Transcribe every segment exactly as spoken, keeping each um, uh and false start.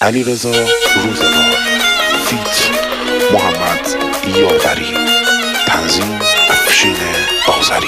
علیرضا روزگار فیت محمد یاوری، تنظیم افشین آذری.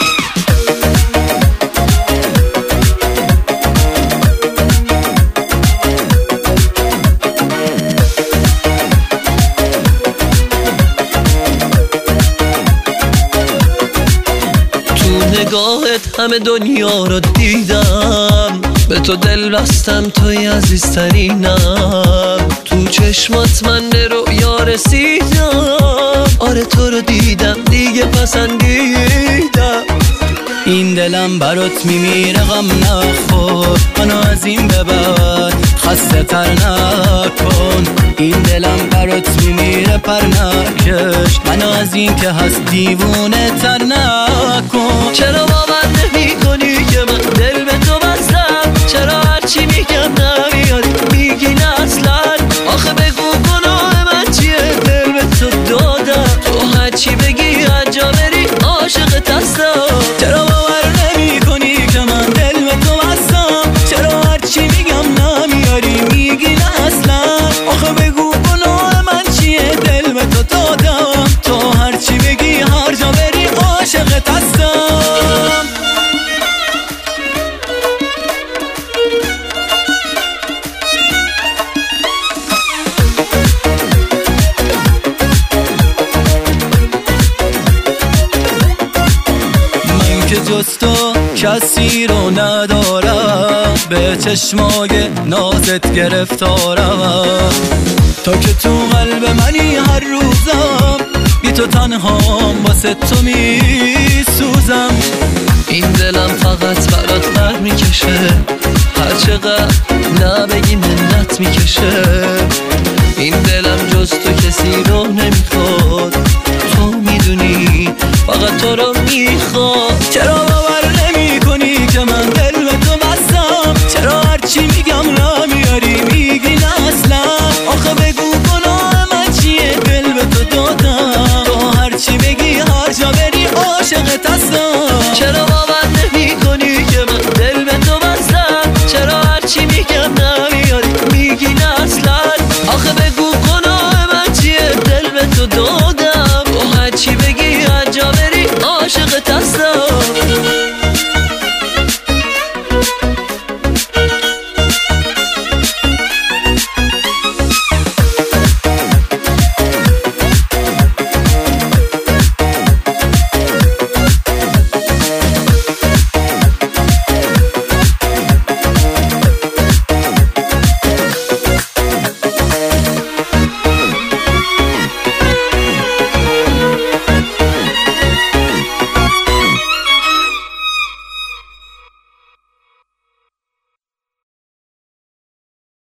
نگاهت همه دنیا رو دیدم، به تو دل بستم، توی عزیزترینم. تو چشمات من به رویا رسیدم، آره تو رو دیدم دیگه پسندیدم. این دلم برات میمیره غم نخور، منو از این به بعد خسته تر نکن. این دلم برات میمیره پر نکش، منو از این که هست دیوونه تر نکن. چرا باور نمی کنی که من دل به تو بستم؟ چرا هرچی میگم نمیاری میگی نه اصلا؟ آخه بگو گناه من چیه؟ دل به تو دادم، تو هرچی بگی هر جا بری عاشقت هستم. چرا باور نمی کنی که من دل به تو بستم؟ چرا هرچی میگم نمیاری میگی نه اصلا؟ آخه بگو گناه من چیه؟ دل به تو دادم، تو هرچی بگی هر جا بری عاشقت هستم. من که جز تو کسی رو ندارم، به چشمای نازت گرفتارم. تا که تو قلب منی هر روزم، بی تو تنهام واسه تو می سوزم. این دلم فقط برات بر میکشه، هر چقدر نبگی منت میکشه. این دلم جز تو کسی رو نمیخواد، تو میدونی فقط تو رو میخواد. چرا